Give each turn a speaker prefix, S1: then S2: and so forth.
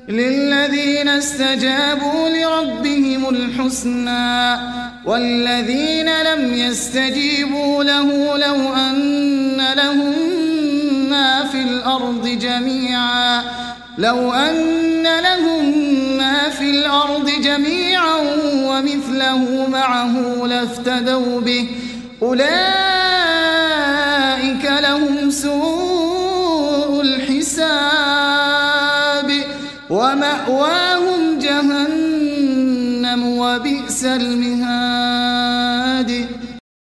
S1: للذين استجابوا لربهم الحسنى والذين لم يستجيبوا له لو أن لهم ما في الأرض جميعا ومثله معه لافتدوا به أولئك لهم سوء الحساب ومأواهم